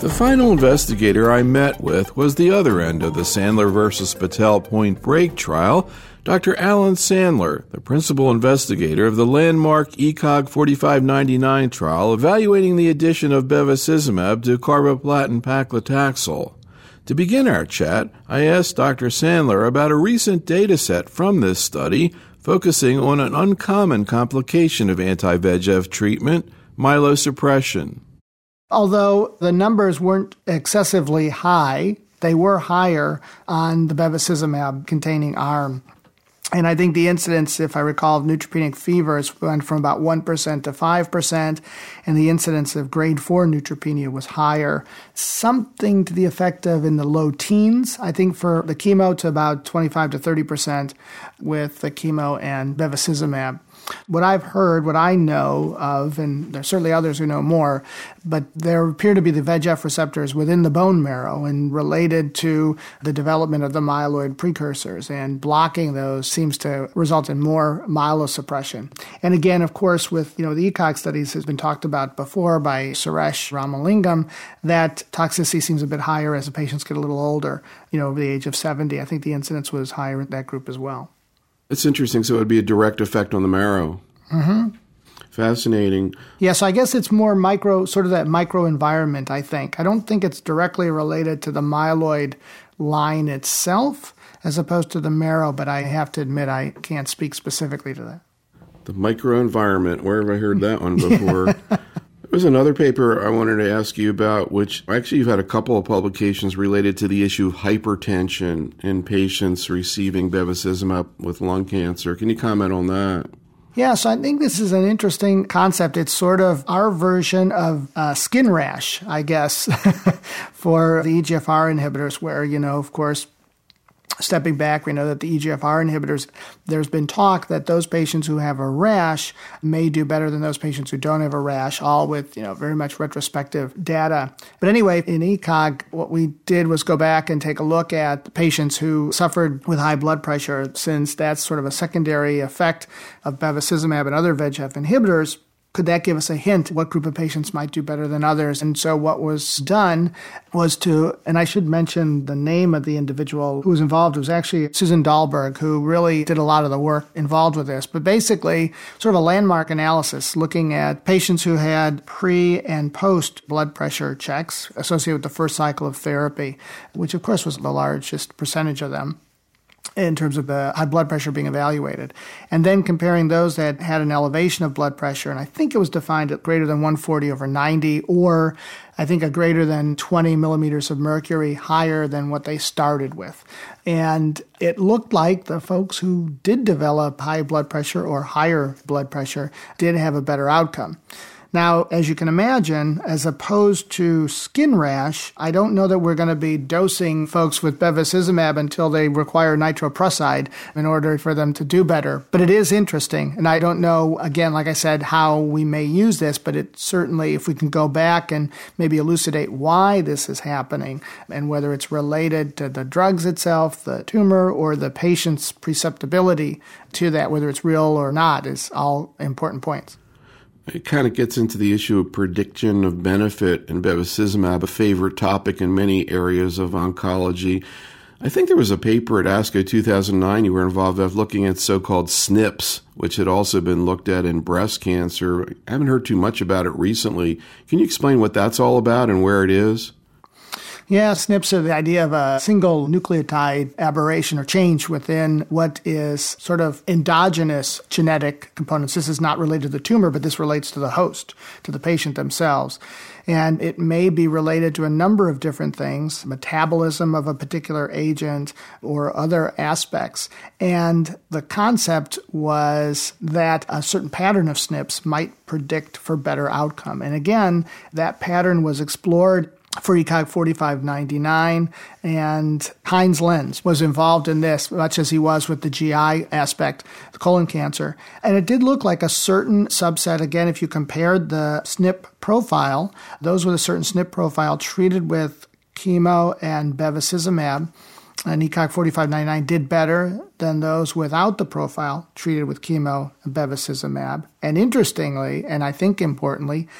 The final investigator I met with was the other end of the Sandler versus Patel Point Break trial, Dr. Alan Sandler, the principal investigator of the landmark ECOG 4599 trial evaluating the addition of bevacizumab to carboplatin paclitaxel. To begin our chat, I asked Dr. Sandler about a recent data set from this study focusing on an uncommon complication of anti-VEGF treatment, myelosuppression. Although the numbers weren't excessively high, they were higher on the bevacizumab-containing arm. And I think the incidence, if I recall, of neutropenic fevers went from about 1% to 5%, and the incidence of grade 4 neutropenia was higher, something to the effect of in the low teens, I think, for the chemo, to about 25 to 30% with the chemo and bevacizumab. What I've heard, what I know of, and there's certainly others who know more, but there appear to be the VEGF receptors within the bone marrow and related to the development of the myeloid precursors, and blocking those seems to result in more myelosuppression. And again, of course, with the ECOG studies has been talked about before by Suresh Ramalingam, that toxicity seems a bit higher as the patients get a little older, over the age of 70. I think the incidence was higher in that group as well. It's interesting. So it would be a direct effect on the marrow. Mm-hmm. Fascinating. Yeah, so I guess it's more sort of that microenvironment, I think. I don't think it's directly related to the myeloid line itself as opposed to the marrow, but I have to admit I can't speak specifically to that. The microenvironment, where have I heard that one before? There was another paper I wanted to ask you about, which actually you've had a couple of publications related to the issue of hypertension in patients receiving bevacizumab with lung cancer. Can you comment on that? Yeah, so I think this is an interesting concept. It's sort of our version of skin rash, I guess, for the EGFR inhibitors, where, of course, stepping back, we know that the EGFR inhibitors, there's been talk that those patients who have a rash may do better than those patients who don't have a rash, all with, very much retrospective data. But anyway, in ECOG, what we did was go back and take a look at the patients who suffered with high blood pressure, since that's sort of a secondary effect of bevacizumab and other VEGF inhibitors. Could that give us a hint what group of patients might do better than others? And so what was done was and I should mention the name of the individual who was involved, was actually Susan Dahlberg, who really did a lot of the work involved with this. But basically, sort of a landmark analysis looking at patients who had pre and post blood pressure checks associated with the first cycle of therapy, which of course was the largest percentage of them in terms of the high blood pressure being evaluated. And then comparing those that had an elevation of blood pressure, and I think it was defined at greater than 140/90, or I think a greater than 20 millimeters of mercury higher than what they started with. And it looked like the folks who did develop high blood pressure or higher blood pressure did have a better outcome. Now, as you can imagine, as opposed to skin rash, I don't know that we're going to be dosing folks with bevacizumab until they require nitroprusside in order for them to do better. But it is interesting. And I don't know, again, like I said, how we may use this, but it certainly, if we can go back and maybe elucidate why this is happening and whether it's related to the drugs itself, the tumor, or the patient's perceptibility to that, whether it's real or not, is all important points. It kind of gets into the issue of prediction of benefit in bevacizumab, a favorite topic in many areas of oncology. I think there was a paper at ASCO 2009 you were involved with looking at so-called SNPs, which had also been looked at in breast cancer. I haven't heard too much about it recently. Can you explain what that's all about and where it is? Yeah, SNPs are the idea of a single nucleotide aberration or change within what is sort of endogenous genetic components. This is not related to the tumor, but this relates to the host, to the patient themselves. And it may be related to a number of different things, metabolism of a particular agent or other aspects. And the concept was that a certain pattern of SNPs might predict for better outcome. And again, that pattern was explored for ECOG 4599, and Heinz Lenz was involved in this, much as he was with the GI aspect, the colon cancer. And it did look like a certain subset. Again, if you compared the SNP profile, those with a certain SNP profile treated with chemo and bevacizumab, and ECOG 4599 did better than those without the profile treated with chemo and bevacizumab. And interestingly, and I think importantly,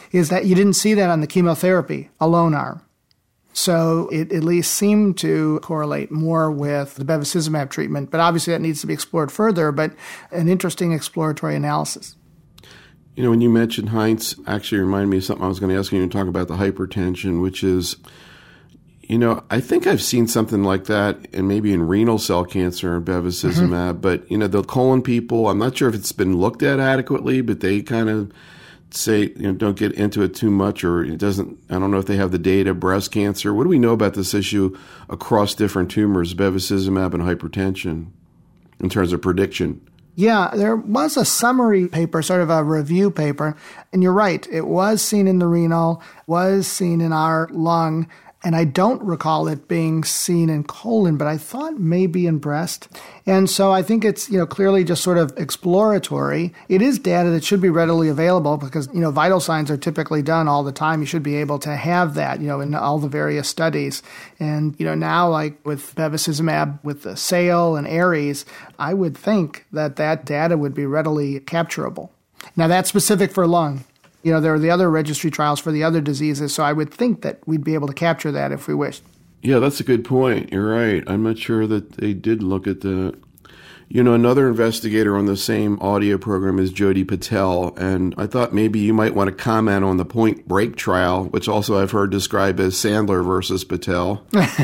is that you didn't see that on the chemotherapy alone arm. So it at least seemed to correlate more with the bevacizumab treatment, but obviously that needs to be explored further, but an interesting exploratory analysis. You know, when you mentioned Heinz, actually reminded me of something I was going to ask you to talk about, the hypertension, which is, you know, I think I've seen something like that and maybe in renal cell cancer and bevacizumab, but, you know, the colon people, I'm not sure if it's been looked at adequately, but they kind of say, you know, don't get into it too much, or it doesn't, I don't know if they have the data, breast cancer. What do we know about this issue across different tumors, bevacizumab and hypertension, in terms of prediction? Yeah, there was a summary paper, sort of a review paper, and you're right, it was seen in the renal, was seen in our lung, and I don't recall it being seen in colon, but I thought maybe in breast. And so I think it's, you know, clearly just sort of exploratory. It is data that should be readily available because, you know, vital signs are typically done all the time. You should be able to have that, you know, in all the various studies. And, you know, now like with bevacizumab, with the SAIL and ARES, I would think that that data would be readily capturable. Now that's specific for lung. You know, there are the other registry trials for the other diseases, so I would think that we'd be able to capture that if we wished. Yeah, that's a good point. You're right. I'm not sure that they did look at that. You know, another investigator on the same audio program is Jyoti Patel, and I thought maybe you might want to comment on the Point Break trial, which also I've heard described as Sandler versus Patel.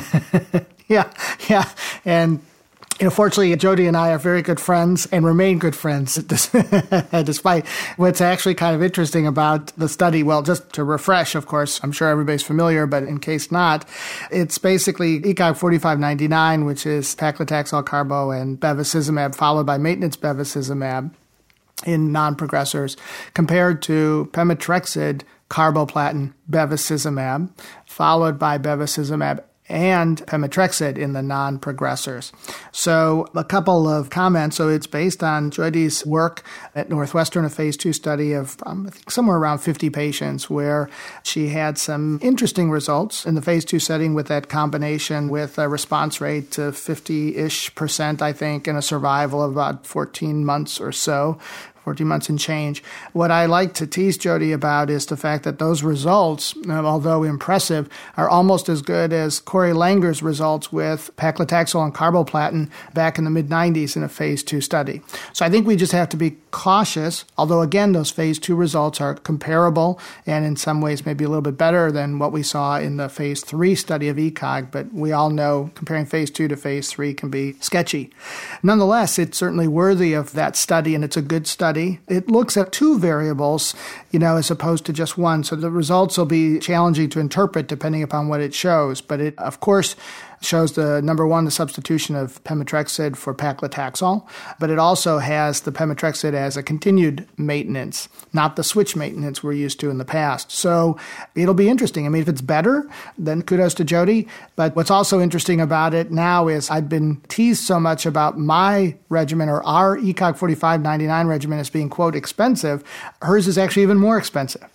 Yeah. And you know, fortunately, Jyoti and I are very good friends and remain good friends despite what's actually kind of interesting about the study. Well, just to refresh, of course, I'm sure everybody's familiar, but in case not, it's basically ECOG 4599, which is paclitaxel, carbo, and bevacizumab, followed by maintenance bevacizumab in non-progressors, compared to pemetrexed, carboplatin, bevacizumab, followed by bevacizumab and pemetrexed in the non-progressors. So a couple of comments. So it's based on Jyoti's work at Northwestern, a phase 2 study of I think somewhere around 50 patients, where she had some interesting results in the phase 2 setting with that combination, with a response rate of 50-ish%, I think, and a survival of about 14 months or so. 14 months and change. What I like to tease Jyoti about is the fact that those results, although impressive, are almost as good as Corey Langer's results with paclitaxel and carboplatin back in the mid-90s in a phase 2 study. So I think we just have to be cautious, although again, those phase 2 results are comparable and in some ways maybe a little bit better than what we saw in the phase 3 study of ECOG, but we all know comparing phase 2 to phase 3 can be sketchy. Nonetheless, it's certainly worthy of that study, and it's a good study. It looks at 2 variables, you know, as opposed to just one. So the results will be challenging to interpret depending upon what it shows. But it, of course, shows the number one, the substitution of pemetrexed for paclitaxel, but it also has the pemetrexed as a continued maintenance, not the switch maintenance we're used to in the past. So it'll be interesting. I mean, if it's better, then kudos to Jyoti. But what's also interesting about it now is I've been teased so much about my regimen, or our ECOG 4599 regimen, as being, quote, expensive. Hers is actually even more expensive.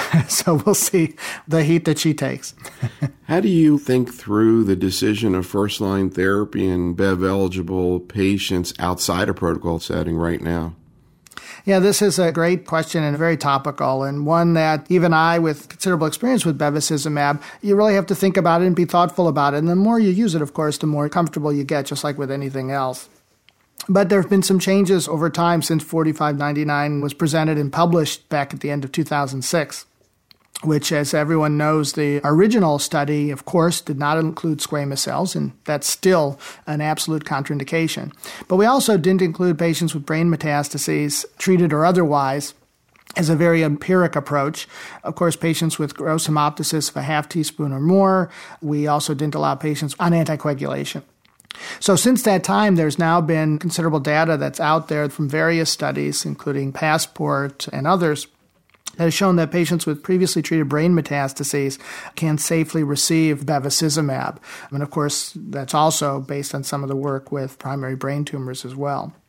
So we'll see the heat that she takes. How do you think through the decision of first-line therapy in BEV-eligible patients outside a protocol setting right now? Yeah, this is a great question and very topical, and one that even I, with considerable experience with bevacizumab, you really have to think about it and be thoughtful about it. And the more you use it, of course, the more comfortable you get, just like with anything else. But there have been some changes over time since 4599 was presented and published back at the end of 2006. Which, as everyone knows, the original study, of course, did not include squamous cells, and that's still an absolute contraindication. But we also didn't include patients with brain metastases, treated or otherwise, as a very empiric approach. Of course, patients with gross hemoptysis of a half teaspoon or more. We also didn't allow patients on anticoagulation. So since that time, there's now been considerable data that's out there from various studies, including Passport and others, that has shown that patients with previously treated brain metastases can safely receive bevacizumab. And of course, that's also based on some of the work with primary brain tumors as well.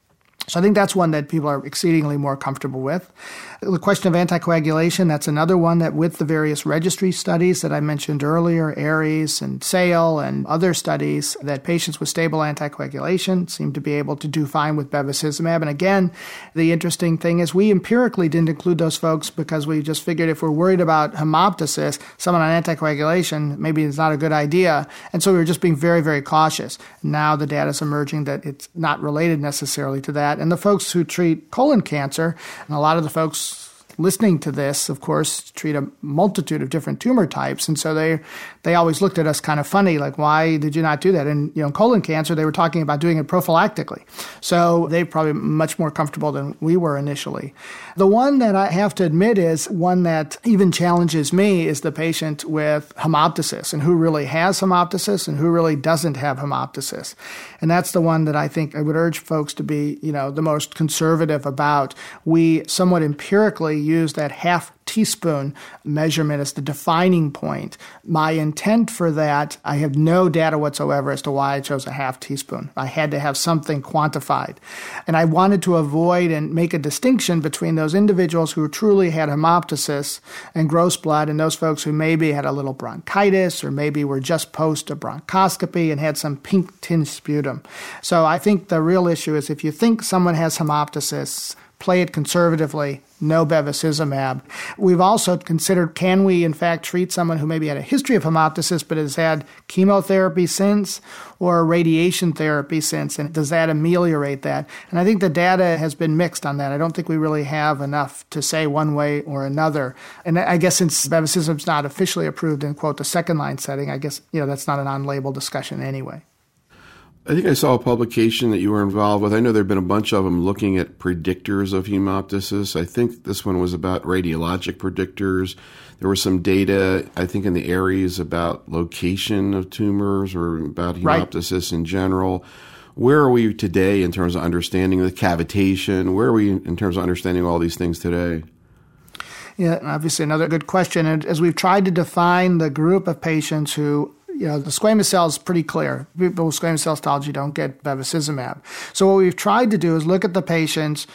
So I think that's one that people are exceedingly more comfortable with. The question of anticoagulation, that's another one that with the various registry studies that I mentioned earlier, ARES and SAIL and other studies, that patients with stable anticoagulation seem to be able to do fine with bevacizumab. And again, the interesting thing is we empirically didn't include those folks because we just figured if we're worried about hemoptysis, someone on anticoagulation, maybe it's not a good idea. And so we were just being very, very cautious. Now the data is emerging that it's not related necessarily to that. And the folks who treat colon cancer, and a lot of the folks listening to this, of course, treat a multitude of different tumor types. And so they always looked at us kind of funny, like, why did you not do that? And, colon cancer, they were talking about doing it prophylactically. So they're probably much more comfortable than we were initially. The one that I have to admit is one that even challenges me is the patient with hemoptysis and who really has hemoptysis and who really doesn't have hemoptysis. And that's the one that I think I would urge folks to be, the most conservative about. We somewhat empirically use that half teaspoon measurement as the defining point. My intent for that, I have no data whatsoever as to why I chose a half teaspoon. I had to have something quantified. And I wanted to avoid and make a distinction between those individuals who truly had hemoptysis and gross blood and those folks who maybe had a little bronchitis or maybe were just post a bronchoscopy and had some pink tinged sputum. So I think the real issue is if you think someone has hemoptysis, play it conservatively, no bevacizumab. We've also considered, can we in fact treat someone who maybe had a history of hemoptysis but has had chemotherapy since or radiation therapy since, and does that ameliorate that? And I think the data has been mixed on that. I don't think we really have enough to say one way or another. And I guess since bevacizumab's not officially approved in, quote, the second-line setting, I guess, that's not an on-label discussion anyway. I think I saw a publication that you were involved with. I know there have been a bunch of them looking at predictors of hemoptysis. I think this one was about radiologic predictors. There was some data, I think, in the ARES about location of tumors or about hemoptysis in general. Where are we today in terms of understanding the cavitation? Where are we in terms of understanding all these things today? Yeah, obviously another good question. And as we've tried to define the group of patients who the squamous cell is pretty clear. People with squamous cell histology don't get bevacizumab. So what we've tried to do is look at the patients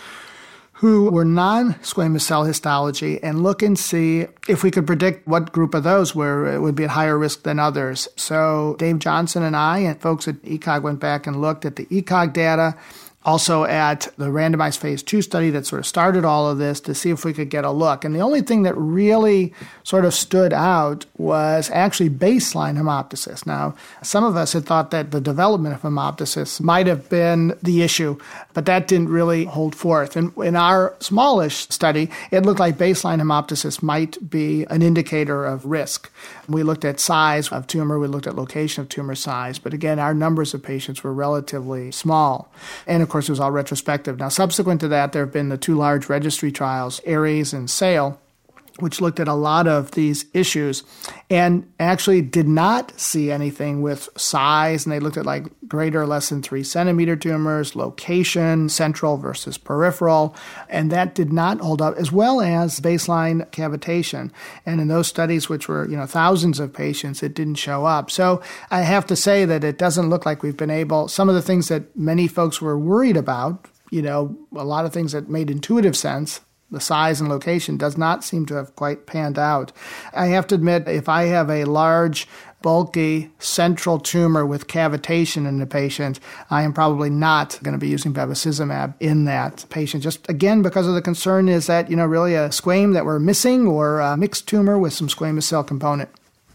who were non-squamous cell histology and look and see if we could predict what group of those would be at higher risk than others. So Dave Johnson and I and folks at ECOG went back and looked at the ECOG data, also at the randomized phase 2 study that sort of started all of this to see if we could get a look. And the only thing that really sort of stood out was actually baseline hemoptysis. Now, some of us had thought that the development of hemoptysis might have been the issue, but that didn't really hold forth. And in our smallish study, it looked like baseline hemoptysis might be an indicator of risk. We looked at size of tumor, we looked at location of tumor size, but again, our numbers of patients were relatively small. And of course, it was all retrospective. Now, subsequent to that, there have been the two large registry trials, ARES and SAIL, which looked at a lot of these issues and actually did not see anything with size. And they looked at like greater or less than 3 centimeter tumors, location, central versus peripheral. And that did not hold up, as well as baseline cavitation. And in those studies, which were, thousands of patients, it didn't show up. So I have to say that it doesn't look like we've been able, some of the things that many folks were worried about, a lot of things that made intuitive sense, the size and location does not seem to have quite panned out. I have to admit, if I have a large, bulky, central tumor with cavitation in the patient, I am probably not going to be using bevacizumab in that patient. Just, again, because of the concern is that, really a squame that we're missing or a mixed tumor with some squamous cell component.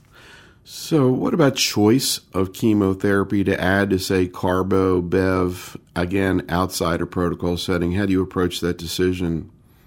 So what about choice of chemotherapy to add to, say, carbo, bev, again, outside a protocol setting? How do you approach that decision?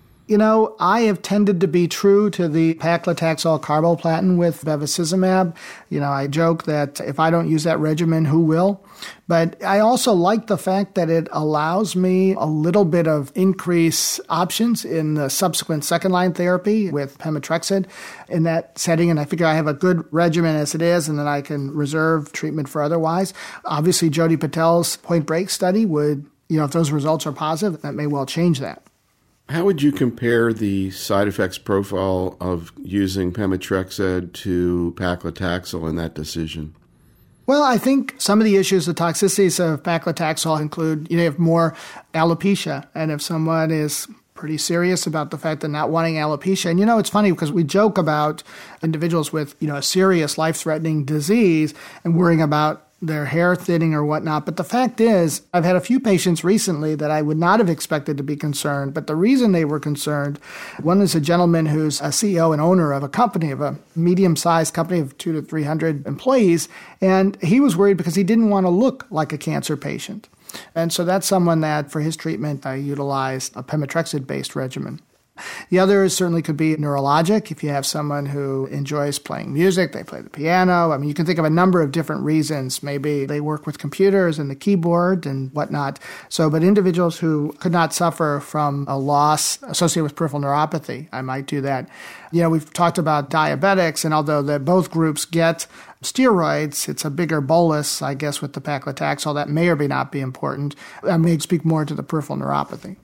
I have tended to be true to the paclitaxel carboplatin with bevacizumab. I joke that if I don't use that regimen, who will? But I also like the fact that it allows me a little bit of increased options in the subsequent second-line therapy with pemetrexed in that setting. And I figure I have a good regimen as it is, and then I can reserve treatment for otherwise. Obviously, Jodi Patel's Point Break study would, if those results are positive, that may well change that. How would you compare the side effects profile of using pemetrexed to paclitaxel in that decision? Well, I think some of the issues, the toxicities of paclitaxel include, you have more alopecia. And if someone is pretty serious about the fact that not wanting alopecia, and it's funny because we joke about individuals with, a serious life-threatening disease and worrying about their hair thinning or whatnot. But the fact is, I've had a few patients recently that I would not have expected to be concerned. But the reason they were concerned, one is a gentleman who's a CEO and owner of a company, of a medium-sized company of 200 to 300 employees. And he was worried because he didn't want to look like a cancer patient. And so that's someone that, for his treatment, I utilized a pemetrexed-based regimen. The other certainly could be neurologic. If you have someone who enjoys playing music, they play the piano. I mean, you can think of a number of different reasons. Maybe they work with computers and the keyboard and whatnot. But individuals who could not suffer from a loss associated with peripheral neuropathy, I might do that. We've talked about diabetics, and although both groups get steroids, it's a bigger bolus, I guess, with the paclitaxel. That may or may not be important. I may speak more to the peripheral neuropathy.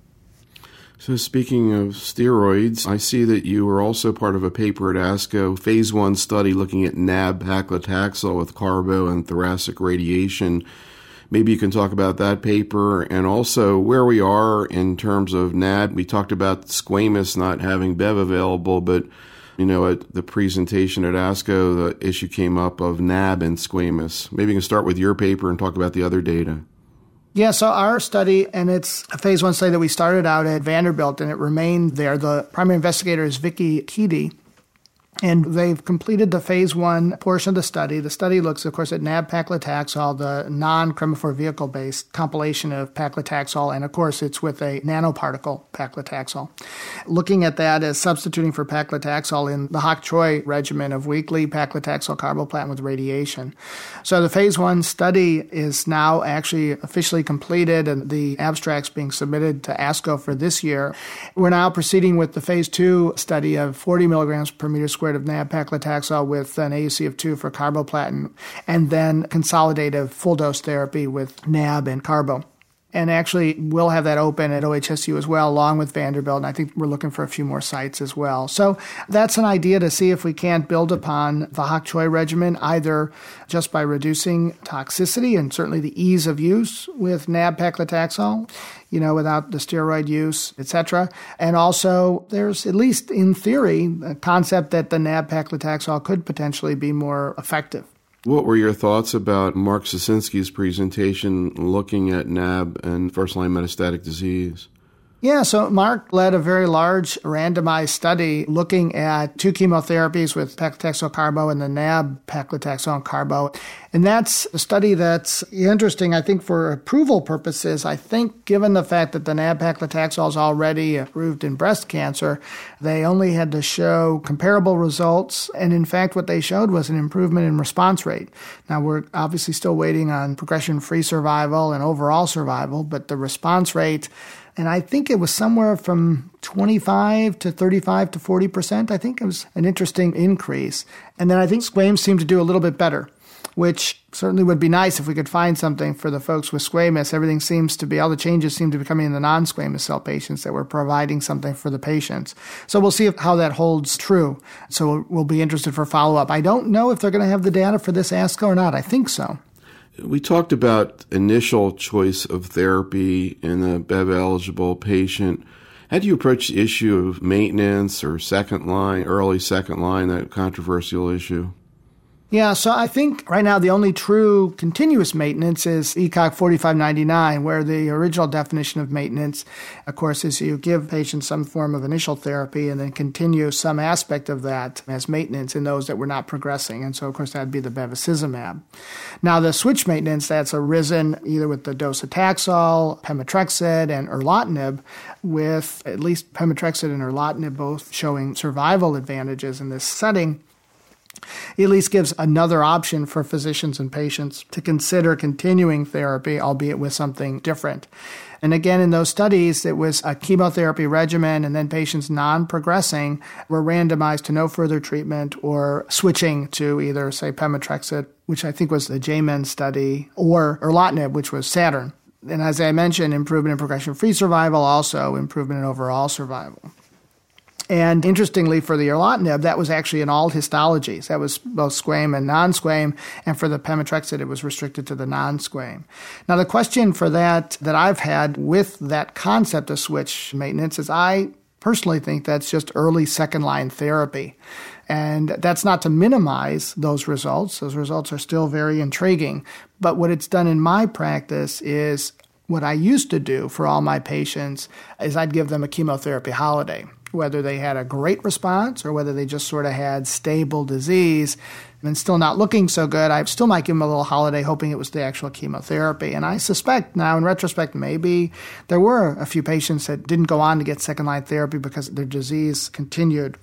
So speaking of steroids, I see that you were also part of a paper at ASCO, phase 1 study looking at nab-paclitaxel with carbo and thoracic radiation. Maybe you can talk about that paper and also where we are in terms of NAB. We talked about squamous not having Bev available, but at the presentation at ASCO, the issue came up of NAB and squamous. Maybe you can start with your paper and talk about the other data. Yeah, so our study, and it's a phase 1 study that we started out at Vanderbilt, and it remained there. The primary investigator is Vicky Keedy, and they've completed the phase 1 portion of the study. The study looks, of course, at nab-paclitaxel, the non-chemophore vehicle-based compilation of paclitaxel, and of course, it's with a nanoparticle paclitaxel. Looking at that as substituting for paclitaxel in the Hock Choi regimen of weekly paclitaxel carboplatin with radiation. So the phase 1 study is now actually officially completed, and the abstracts being submitted to ASCO for this year. We're now proceeding with the phase 2 study of 40 milligrams per meter squared of nab-paclitaxel with an AUC of 2 for carboplatin, and then consolidative full-dose therapy with nab and carbo. And actually, we'll have that open at OHSU as well, along with Vanderbilt, and I think we're looking for a few more sites as well. So that's an idea to see if we can't build upon the Hock Choi regimen, either just by reducing toxicity and certainly the ease of use with nab-paclitaxel, without the steroid use, etc. And also, there's, at least in theory, a concept that the nab-paclitaxel could potentially be more effective. What were your thoughts about Mark Sosinski's presentation looking at NAB and first-line metastatic disease? Yeah, so Mark led a very large randomized study looking at 2 chemotherapies with paclitaxel carbo and the NAB paclitaxel and carbo. And that's a study that's interesting, I think, for approval purposes. I think given the fact that the NAB paclitaxel is already approved in breast cancer, they only had to show comparable results. And in fact, what they showed was an improvement in response rate. Now, we're obviously still waiting on progression-free survival and overall survival, but the response rate, and I think it was somewhere from 25 to 35 to 40%. I think it was an interesting increase. And then I think squamous seemed to do a little bit better, which certainly would be nice if we could find something for the folks with squamous. Everything seems to be, all the changes seem to be coming in the non-squamous cell patients, that we're providing something for the patients. So we'll see how that holds true. So we'll be interested for follow-up. I don't know if they're going to have the data for this ASCO or not. I think so. We talked about initial choice of therapy in a Bev-eligible patient. How do you approach the issue of maintenance or second line, early second line, that controversial issue? Yeah, so I think right now the only true continuous maintenance is ECOG 4599, where the original definition of maintenance, of course, is you give patients some form of initial therapy and then continue some aspect of that as maintenance in those that were not progressing. And so, of course, that would be the bevacizumab. Now, the switch maintenance that's arisen either with the docetaxel, pemetrexed, and erlotinib, with at least pemetrexed and erlotinib both showing survival advantages in this setting, it at least gives another option for physicians and patients to consider continuing therapy, albeit with something different. And again, in those studies, it was a chemotherapy regimen, and then patients non-progressing were randomized to no further treatment or switching to either, say, pemetrexed, which I think was the JMEN study, or erlotinib, which was Saturn. And as I mentioned, improvement in progression-free survival, also improvement in overall survival. And interestingly, for the erlotinib, that was actually in all histologies. That was both squam and non-squam. And for the pemetrexed, it was restricted to the non-squam. Now, the question for that I've had with that concept of switch maintenance is I personally think that's just early second-line therapy. And that's not to minimize those results. Those results are still very intriguing. But what it's done in my practice is what I used to do for all my patients is I'd give them a chemotherapy holiday, whether they had a great response or whether they just sort of had stable disease and still not looking so good. I still might give them a little holiday hoping it was the actual chemotherapy. And I suspect now in retrospect, maybe there were a few patients that didn't go on to get second-line therapy because their disease continued.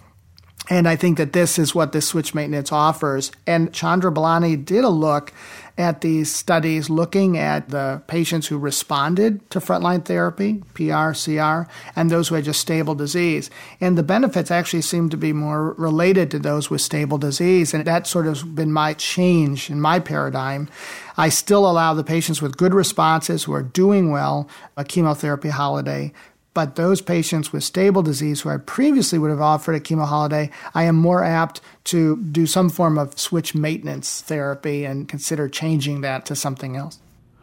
And I think that this is what this switch maintenance offers. And Chandra Balani did a look at these studies looking at the patients who responded to frontline therapy, PR, CR, and those who had just stable disease. And the benefits actually seem to be more related to those with stable disease. And that's sort of been my change in my paradigm. I still allow the patients with good responses who are doing well a chemotherapy holiday. But those patients with stable disease who I previously would have offered a chemo holiday, I am more apt to do some form of switch maintenance therapy and consider changing that to something else.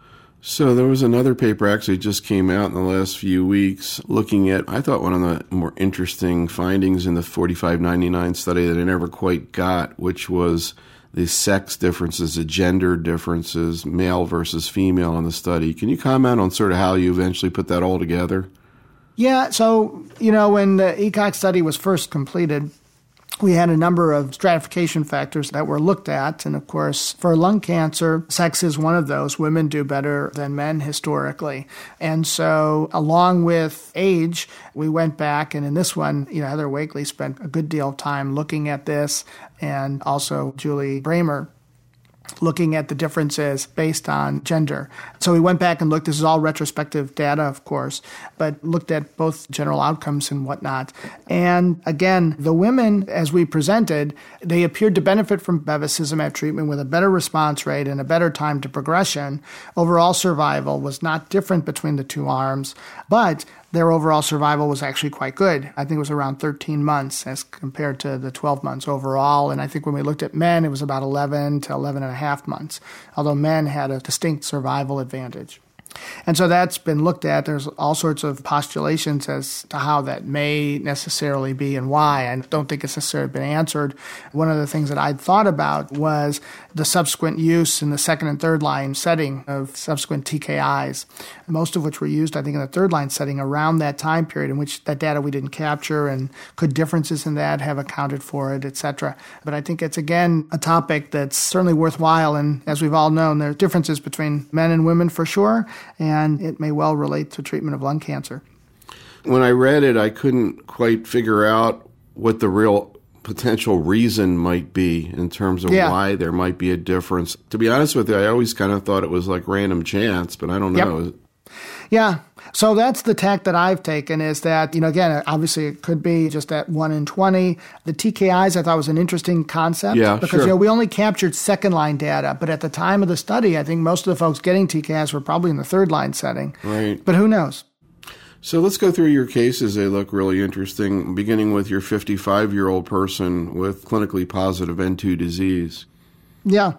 So there was another paper actually just came out in the last few weeks looking at, I thought, one of the more interesting findings in the 4599 study that I never quite got, which was the sex differences, the gender differences, male versus female in the study. Can you comment on sort of how you eventually put that all together? Yeah, so, when the ECOG study was first completed, we had a number of stratification factors that were looked at. And of course, for lung cancer, sex is one of those. Women do better than men historically. And so along with age, we went back. And in this one, Heather Wakely spent a good deal of time looking at this, and also Julie Bramer, looking at the differences based on gender. So we went back and looked. This is all retrospective data, of course, but looked at both general outcomes and whatnot. And again, the women, as we presented, they appeared to benefit from bevacizumab treatment with a better response rate and a better time to progression. Overall survival was not different between the two arms, but their overall survival was actually quite good. I think it was around 13 months as compared to the 12 months overall. And I think when we looked at men, it was about 11 to 11 and a half months, although men had a distinct survival advantage. And so that's been looked at. There's all sorts of postulations as to how that may necessarily be and why. I don't think it's necessarily been answered. One of the things that I'd thought about was the subsequent use in the second and third line setting of subsequent TKIs, most of which were used, I think, in the third line setting around that time period in which that data we didn't capture, and could differences in that have accounted for it, et cetera. But I think it's, again, a topic that's certainly worthwhile. And as we've all known, there are differences between men and women for sure, and it may well relate to treatment of lung cancer. When I read it, I couldn't quite figure out what the real potential reason might be in terms of why there might be a difference. To be honest with you, I always kind of thought it was like random chance, but I don't know. Yep. Yeah. So that's the tack that I've taken, is that, again, obviously it could be just that 1 in 20. The TKIs I thought was an interesting concept. Yeah, because, sure. We only captured second line data, but at the time of the study, I think most of the folks getting TKIs were probably in the third line setting. Right. But who knows? So let's go through your cases. They look really interesting, beginning with your 55-year-old person with clinically positive N2 disease. Yeah.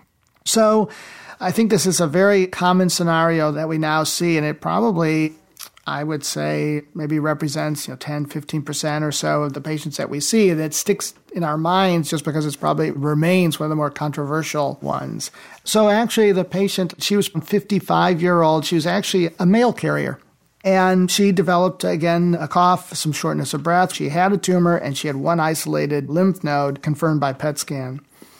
So I think this is a very common scenario that we now see, and it probably, I would say, maybe represents 10, 15% or so of the patients that we see. And it sticks in our minds just because it probably remains one of the more controversial ones. So actually the patient, she was a 55-year-old. She was actually a mail carrier. And she developed, again, a cough, some shortness of breath. She had a tumor, and she had one isolated lymph node confirmed by PET scan.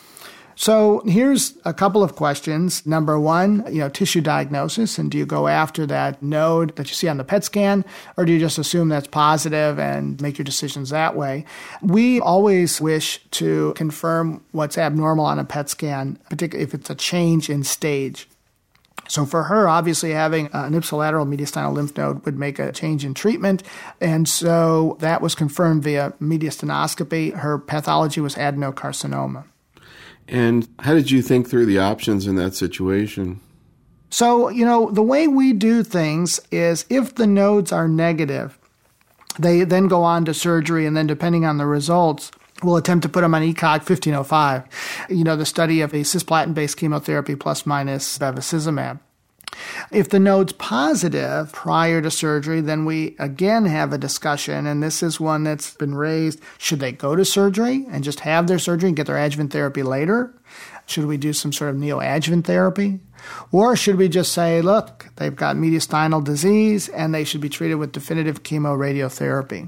So here's a couple of questions. Number one, tissue diagnosis. And do you go after that node that you see on the PET scan, or do you just assume that's positive and make your decisions that way? We always wish to confirm what's abnormal on a PET scan, particularly if it's a change in stage. So for her, obviously having an ipsilateral mediastinal lymph node would make a change in treatment. And so that was confirmed via mediastinoscopy. Her pathology was adenocarcinoma. And how did you think through the options in that situation? So, the way we do things is if the nodes are negative, They then go on to surgery, and then depending on the results, we'll attempt to put them on ECOG 1505, the study of a cisplatin-based chemotherapy plus minus bevacizumab. If the node's positive prior to surgery, then we again have a discussion, and this is one that's been raised. Should they go to surgery and just have their surgery and get their adjuvant therapy later? Should we do some sort of neoadjuvant therapy? Or should we just say, look, they've got mediastinal disease and they should be treated with definitive chemoradiotherapy?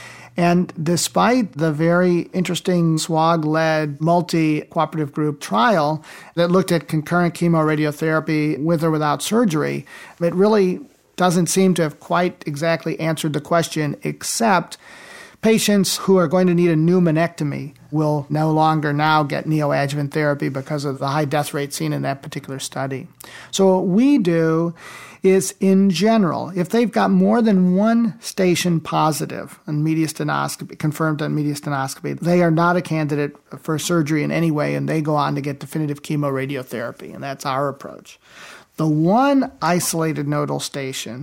And despite the very interesting SWOG-led multi-cooperative group trial that looked at concurrent chemoradiotherapy with or without surgery, it really doesn't seem to have quite exactly answered the question, except patients who are going to need a pneumonectomy will no longer now get neoadjuvant therapy because of the high death rate seen in that particular study. So what we do is, in general, if they've got more than one station positive on mediastinoscopy, confirmed on mediastinoscopy, they are not a candidate for surgery in any way, and they go on to get definitive chemoradiotherapy, and that's our approach. The one isolated nodal station,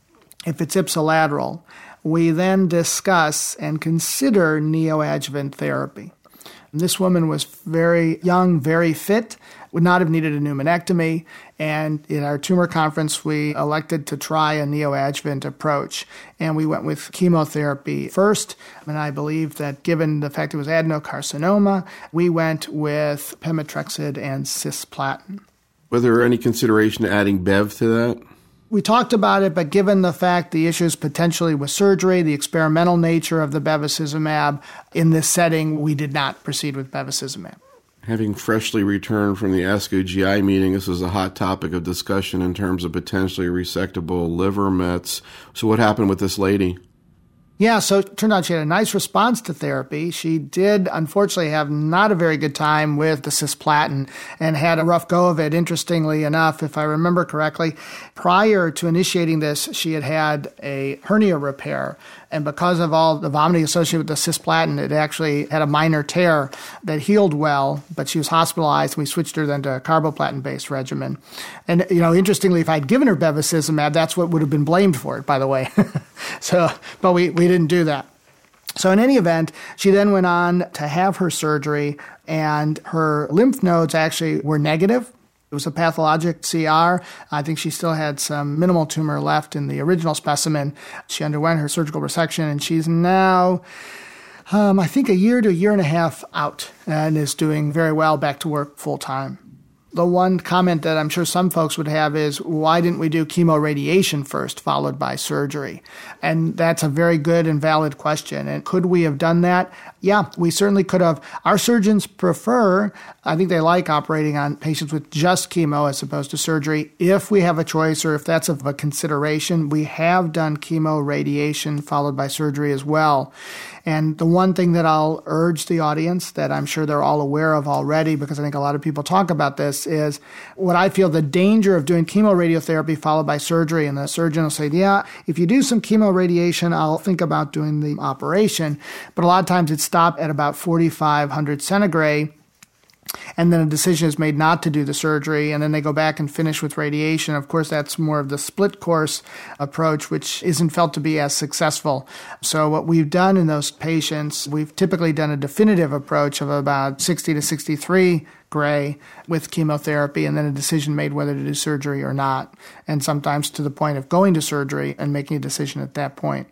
if it's ipsilateral, we then discuss and consider neoadjuvant therapy. This woman was very young, very fit, would not have needed a pneumonectomy, and in our tumor conference, we elected to try a neoadjuvant approach, and we went with chemotherapy first, and I believe that given the fact it was adenocarcinoma, we went with pemetrexed and cisplatin. Was there any consideration to adding Bev to that? We talked about it, but given the fact the issues potentially with surgery, the experimental nature of the bevacizumab, in this setting, we did not proceed with bevacizumab. Having freshly returned from the ASCO GI meeting, this was a hot topic of discussion in terms of potentially resectable liver mets. So what happened with this lady? Yeah, so it turned out she had a nice response to therapy. She did, unfortunately, have not a very good time with the cisplatin and had a rough go of it. Interestingly enough, if I remember correctly, prior to initiating this, she had had a hernia repair. And because of all the vomiting associated with the cisplatin, it actually had a minor tear that healed well, but she was hospitalized. We switched her then to a carboplatin-based regimen. And, interestingly, if I'd given her bevacizumab, that's what would have been blamed for it, by the way. But we didn't do that. So in any event, she then went on to have her surgery, and her lymph nodes actually were negative. It was a pathologic CR. I think she still had some minimal tumor left in the original specimen. She underwent her surgical resection, and she's now, I think, a year to a year and a half out and is doing very well, back to work full time. The one comment that I'm sure some folks would have is, why didn't we do chemoradiation first, followed by surgery? And that's a very good and valid question. And could we have done that? Yeah, we certainly could have. Our surgeons prefer, I think they like operating on patients with just chemo as opposed to surgery. If we have a choice, or if that's of a consideration, we have done chemoradiation followed by surgery as well. And the one thing that I'll urge the audience, that I'm sure they're all aware of already, because I think a lot of people talk about this, is what I feel the danger of doing chemoradiotherapy followed by surgery. And the surgeon will say, yeah, if you do some chemoradiation, I'll think about doing the operation. But a lot of times it's stopped at about 4,500 centigrade. And then a decision is made not to do the surgery, and then they go back and finish with radiation. Of course, that's more of the split course approach, which isn't felt to be as successful. So what we've done in those patients, we've typically done a definitive approach of about 60 to 63 gray with chemotherapy, and then a decision made whether to do surgery or not, and sometimes to the point of going to surgery and making a decision at that point.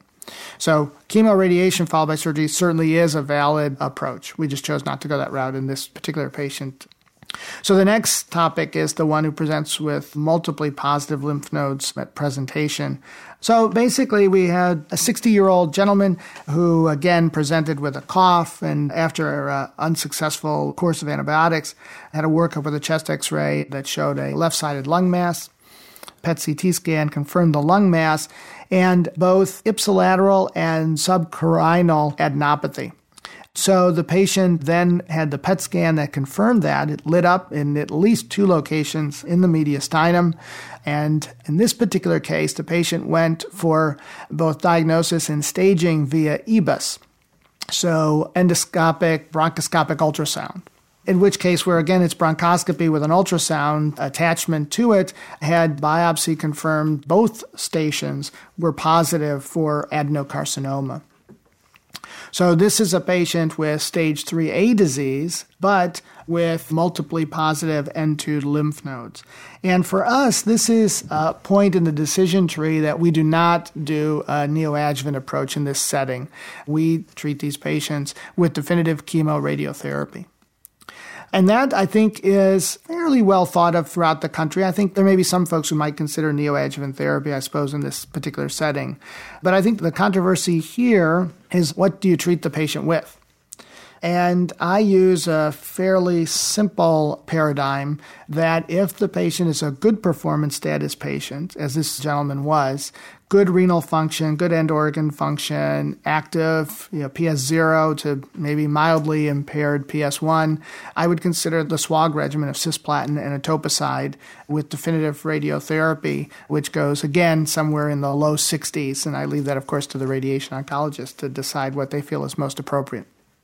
So chemoradiation followed by surgery certainly is a valid approach. We just chose not to go that route in this particular patient. So the next topic is the one who presents with multiply positive lymph nodes at presentation. So basically we had a 60-year-old gentleman who again presented with a cough, and after an unsuccessful course of antibiotics had a workup with a chest x-ray that showed a left-sided lung mass. PET CT scan confirmed the lung mass and both ipsilateral and subcarinal adenopathy. So the patient then had the PET scan that confirmed that. It lit up in at least 2 locations in the mediastinum. And in this particular case, the patient went for both diagnosis and staging via EBUS, so endoscopic bronchoscopic ultrasound. in which case where, again, it's bronchoscopy with an ultrasound attachment to it, had biopsy confirmed both stations were positive for adenocarcinoma. So this is a patient with stage 3A disease, but with multiply positive N2 lymph nodes. And for us, this is a point in the decision tree that we do not do a neoadjuvant approach in this setting. We treat these patients with definitive chemoradiotherapy. And that, I think, is fairly well thought of throughout the country. I think there may be some folks who might consider neoadjuvant therapy, I suppose, in this particular setting. But I think the controversy here is, what do you treat the patient with? And I use a fairly simple paradigm that if the patient is a good performance status patient, as this gentleman was, good renal function, good end organ function, active, PS0 to maybe mildly impaired PS1, I would consider the SWOG regimen of cisplatin and etoposide with definitive radiotherapy, which goes, again, somewhere in the low 60s. And I leave that, of course, to the radiation oncologist to decide what they feel is most appropriate.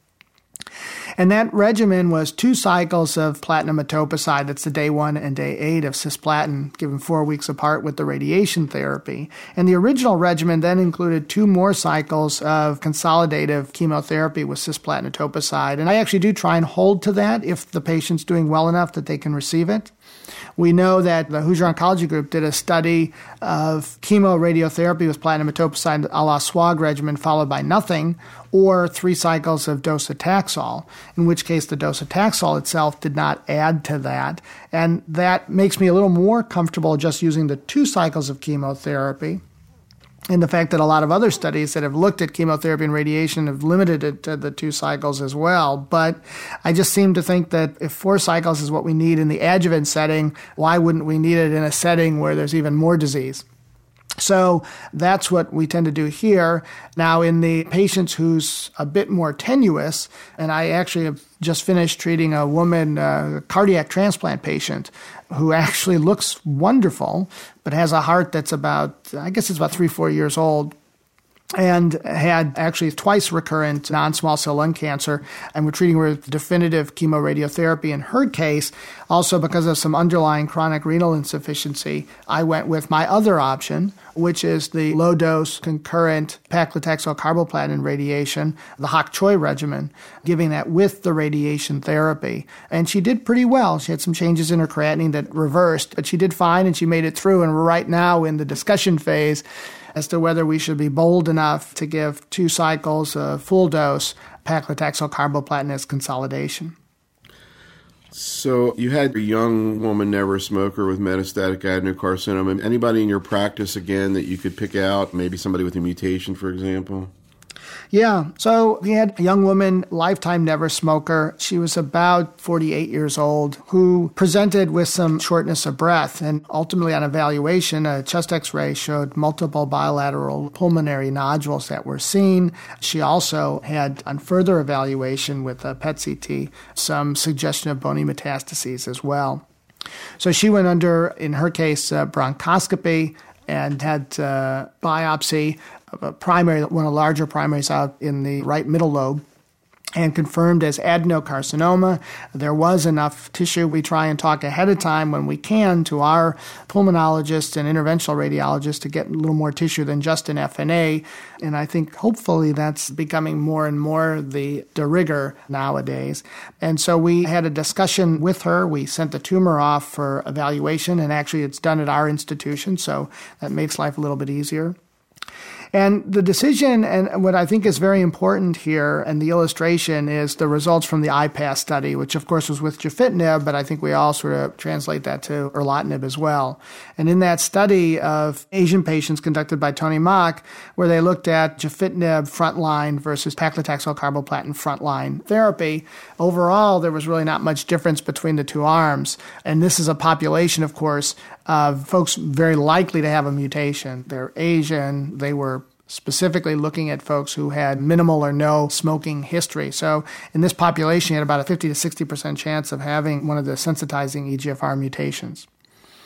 And that regimen was 2 cycles of platinum etoposide, that's the day 1 and day 8 of cisplatin, given 4 weeks apart with the radiation therapy. And the original regimen then included 2 more cycles of consolidative chemotherapy with cisplatin etoposide. And I actually do try and hold to that if the patient's doing well enough that they can receive it. We know that the Hoosier Oncology Group did a study of chemoradiotherapy with platinum etoposide a la SWOG regimen followed by nothing, or 3 cycles of docetaxel, in which case the docetaxel itself did not add to that. And that makes me a little more comfortable just using the 2 cycles of chemotherapy. And the fact that a lot of other studies that have looked at chemotherapy and radiation have limited it to the 2 cycles as well. But I just seem to think that if 4 cycles is what we need in the adjuvant setting, why wouldn't we need it in a setting where there's even more disease? So that's what we tend to do here. Now, in the patients who's a bit more tenuous, and I actually have just finished treating a woman, a cardiac transplant patient, who actually looks wonderful, but has a heart that's about 3-4 years old, and had actually twice recurrent non-small cell lung cancer, and we're treating her with definitive chemoradiotherapy. In her case, also because of some underlying chronic renal insufficiency, I went with my other option, which is the low-dose concurrent paclitaxel carboplatin radiation, the Hock Choi regimen, giving that with the radiation therapy. And she did pretty well. She had some changes in her creatinine that reversed, but she did fine and she made it through. And we're right now in the discussion phase as to whether we should be bold enough to give 2 cycles of full dose paclitaxel carboplatin as consolidation. So you had a young woman, never a smoker, with metastatic adenocarcinoma. Anybody in your practice, again, that you could pick out, maybe somebody with a mutation, for example? Yeah, so we had a young woman, lifetime never smoker. She was about 48 years old, who presented with some shortness of breath. And ultimately on evaluation, a chest x-ray showed multiple bilateral pulmonary nodules that were seen. She also had, on further evaluation with a PET-CT, some suggestion of bony metastases as well. So she went under, in her case, bronchoscopy and had biopsy of a primary, one of the larger primaries out in the right middle lobe, and confirmed as adenocarcinoma. There was enough tissue. We try and talk ahead of time when we can to our pulmonologist and interventional radiologist to get a little more tissue than just an FNA. And I think hopefully that's becoming more and more the de rigueur nowadays. And so we had a discussion with her. We sent the tumor off for evaluation, and actually it's done at our institution, so that makes life a little bit easier. And the decision, and what I think is very important here, and the illustration, is the results from the IPASS study, which of course was with gefitinib, but I think we all sort of translate that to erlotinib as well. And in that study of Asian patients conducted by Tony Mock, where they looked at gefitinib frontline versus paclitaxel carboplatin frontline therapy, overall there was really not much difference between the 2 arms. And this is a population, of course, of folks very likely to have a mutation. They're Asian. They were specifically looking at folks who had minimal or no smoking history. So in this population, you had about a 50 to 60% chance of having one of the sensitizing EGFR mutations.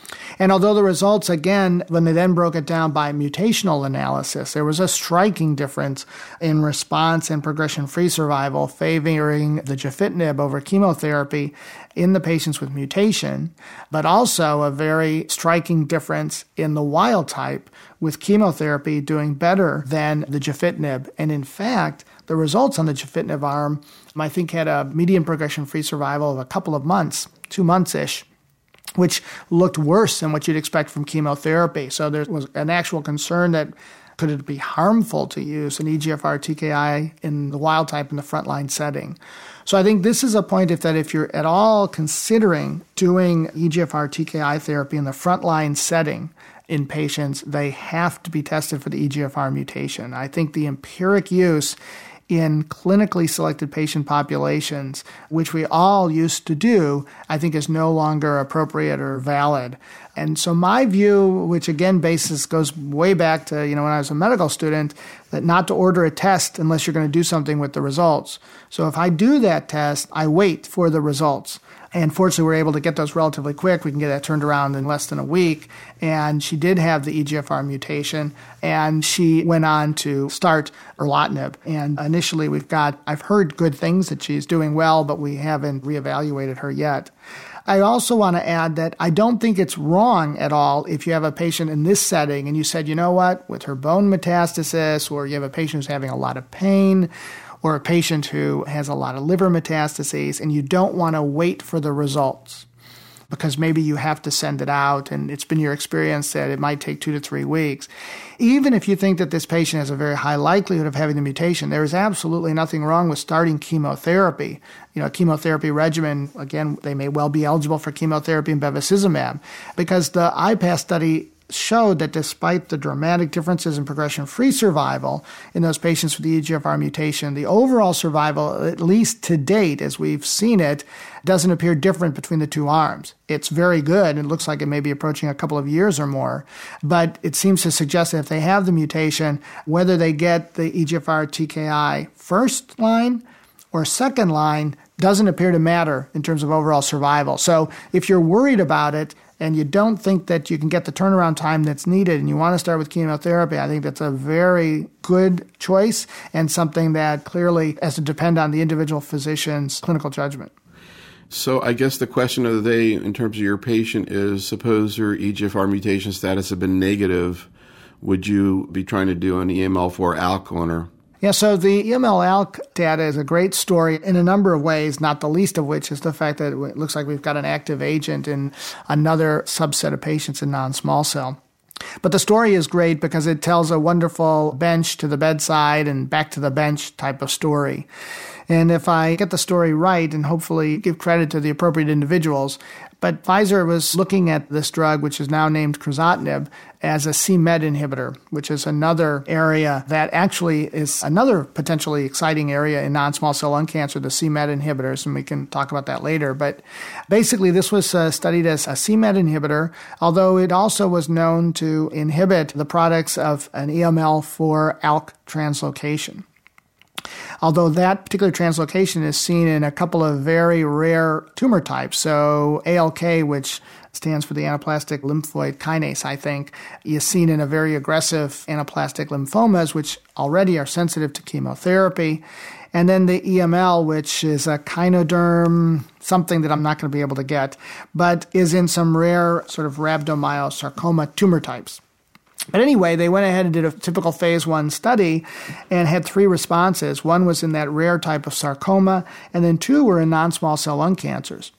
And although the results, again, when they then broke it down by mutational analysis, there was a striking difference in response and progression-free survival favoring the gefitinib over chemotherapy in the patients with mutation, but also a very striking difference in the wild type with chemotherapy doing better than the gefitinib. And in fact, the results on the gefitinib arm, I think, had a median progression-free survival of a couple of months, 2 months-ish, which looked worse than what you'd expect from chemotherapy. So there was an actual concern that could it be harmful to use an EGFR TKI in the wild type in the frontline setting. So I think this is a point if you're at all considering doing EGFR TKI therapy in the frontline setting in patients, they have to be tested for the EGFR mutation. I think the empiric use in clinically selected patient populations, which we all used to do, I think is no longer appropriate or valid. And so my view, which again goes way back to when I was a medical student, that not to order a test unless you're going to do something with the results. So if I do that test, I wait for the results. And fortunately, we're able to get those relatively quick. We can get that turned around in less than a week. And she did have the EGFR mutation, and she went on to start erlotinib. And initially, I've heard good things that she's doing well, but we haven't reevaluated her yet. I also want to add that I don't think it's wrong at all if you have a patient in this setting and you said, you know what, with her bone metastasis, or you have a patient who's having a lot of pain, or a patient who has a lot of liver metastases, and you don't want to wait for the results because maybe you have to send it out and it's been your experience that it might take 2 to 3 weeks. Even if you think that this patient has a very high likelihood of having the mutation, there is absolutely nothing wrong with starting chemotherapy. A chemotherapy regimen, again, they may well be eligible for chemotherapy and bevacizumab, because the IPASS study showed that despite the dramatic differences in progression-free survival in those patients with the EGFR mutation, the overall survival, at least to date, as we've seen it, doesn't appear different between the two arms. It's very good. It looks like it may be approaching a couple of years or more, but it seems to suggest that if they have the mutation, whether they get the EGFR TKI first line or second line doesn't appear to matter in terms of overall survival. So if you're worried about it, and you don't think that you can get the turnaround time that's needed and you want to start with chemotherapy, I think that's a very good choice and something that clearly has to depend on the individual physician's clinical judgment. So I guess the question of the day in terms of your patient is, suppose her EGFR mutation status had been negative, would you be trying to do an EML4 ALK on her? Yeah, so the EML-ALK data is a great story in a number of ways, not the least of which is the fact that it looks like we've got an active agent in another subset of patients in non-small cell. But the story is great because it tells a wonderful bench to the bedside and back to the bench type of story. And if I get the story right and hopefully give credit to the appropriate individuals, but Pfizer was looking at this drug, which is now named crizotinib, as a c-MET inhibitor, which is another area that actually is another potentially exciting area in non-small cell lung cancer, the c-MET inhibitors, and we can talk about that later. But basically, this was studied as a c-MET inhibitor, although it also was known to inhibit the products of an EML4 ALK translocation. Although that particular translocation is seen in a couple of very rare tumor types. So ALK, which stands for the anaplastic lymphoid kinase, I think, is seen in a very aggressive anaplastic lymphomas, which already are sensitive to chemotherapy. And then the EML, which is a kynoderm, something that I'm not going to be able to get, but is in some rare sort of rhabdomyosarcoma tumor types. But anyway, they went ahead and did a typical phase 1 study and had 3 responses. 1 was in that rare type of sarcoma, and then 2 were in non-small cell lung cancers.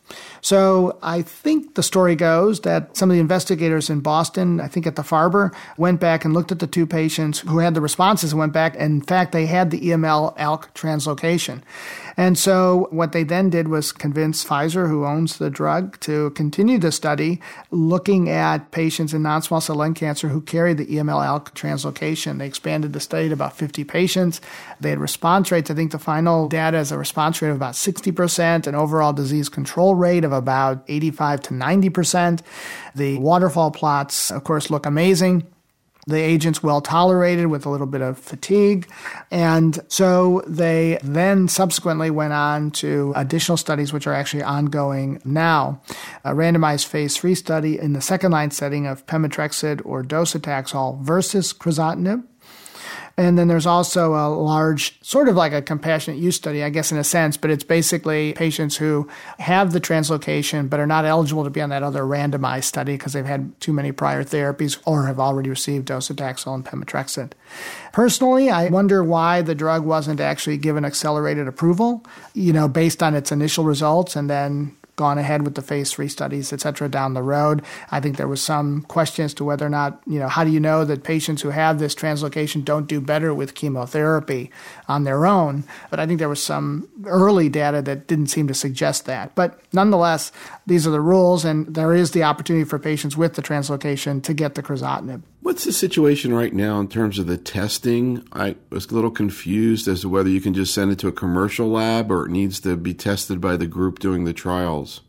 So I think the story goes that some of the investigators in Boston, I think at the Farber, went back and looked at the 2 patients who had the responses and went back, and in fact, they had the EML-ALK translocation. And so what they then did was convince Pfizer, who owns the drug, to continue the study looking at patients in non-small cell lung cancer who carried the EML-ALK translocation. They expanded the study to about 50 patients. They had response rates. I think the final data is a response rate of about 60%, an overall disease control rate of about 85 to 90%. The waterfall plots, of course, look amazing. The agent's well tolerated with a little bit of fatigue. And so they then subsequently went on to additional studies, which are actually ongoing now. A randomized phase 3 study in the second-line setting of pemetrexed or docetaxel versus crizotinib. And then there's also a large, sort of like a compassionate use study, I guess in a sense, but it's basically patients who have the translocation but are not eligible to be on that other randomized study because they've had too many prior therapies or have already received docetaxel and pemetrexed. Personally, I wonder why the drug wasn't actually given accelerated approval, based on its initial results and then gone ahead with the phase 3 studies, et cetera, down the road. I think there was some question as to whether or not, how do you know that patients who have this translocation don't do better with chemotherapy on their own? But I think there was some early data that didn't seem to suggest that. But nonetheless, these are the rules, and there is the opportunity for patients with the translocation to get the crizotinib. What's the situation right now in terms of the testing? I was a little confused as to whether you can just send it to a commercial lab or it needs to be tested by the group doing the trials.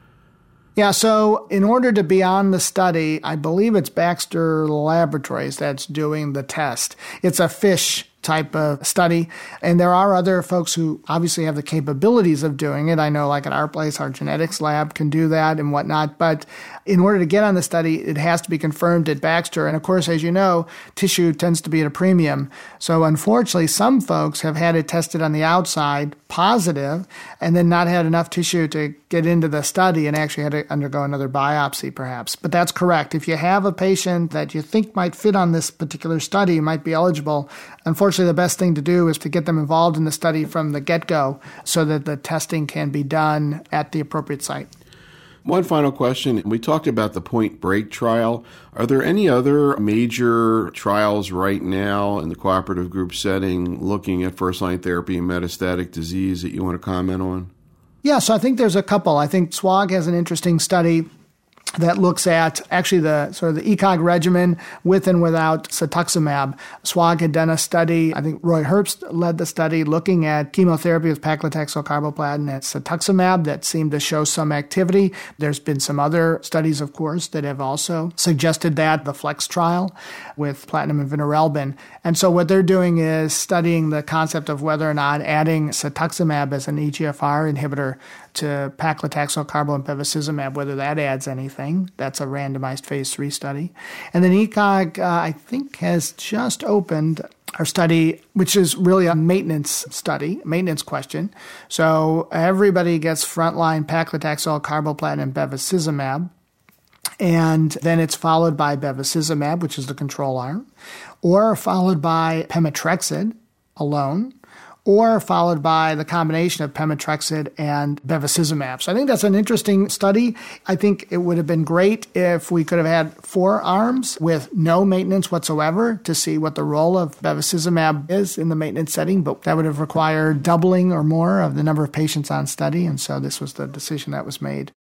Yeah, so in order to be on the study, I believe it's Baxter Laboratories that's doing the test. It's a FISH type of study. And there are other folks who obviously have the capabilities of doing it. I know like at our place, our genetics lab can do that and whatnot. But in order to get on the study, it has to be confirmed at Baxter. And of course, as you know, tissue tends to be at a premium. So unfortunately, some folks have had it tested on the outside positive and then not had enough tissue to get into the study and actually had to undergo another biopsy perhaps. But that's correct. If you have a patient that you think might fit on this particular study, might be eligible, unfortunately, the best thing to do is to get them involved in the study from the get-go so that the testing can be done at the appropriate site. One final question. We talked about the Point Break trial. Are there any other major trials right now in the cooperative group setting looking at first-line therapy and metastatic disease that you want to comment on? Yeah, so I think there's a couple. I think SWOG has an interesting study that looks at actually the sort of the ECOG regimen with and without cetuximab. SWOG had done a study, I think Roy Herbst led the study, looking at chemotherapy with paclitaxel, carboplatin, and cetuximab that seemed to show some activity. There's been some other studies, of course, that have also suggested that, the FLEX trial with platinum and vinorelbin. And so what they're doing is studying the concept of whether or not adding cetuximab as an EGFR inhibitor to paclitaxel, carbo, and bevacizumab, whether that adds anything. That's a randomized phase 3 study. And then ECOG, I think, has just opened our study, which is really a maintenance study, maintenance question. So everybody gets frontline paclitaxel, carboplatin, and bevacizumab. And then it's followed by bevacizumab, which is the control arm, or followed by pemetrexed alone, or followed by the combination of pemetrexed and bevacizumab. So I think that's an interesting study. I think it would have been great if we could have had 4 arms with no maintenance whatsoever to see what the role of bevacizumab is in the maintenance setting, but that would have required doubling or more of the number of patients on study, and so this was the decision that was made.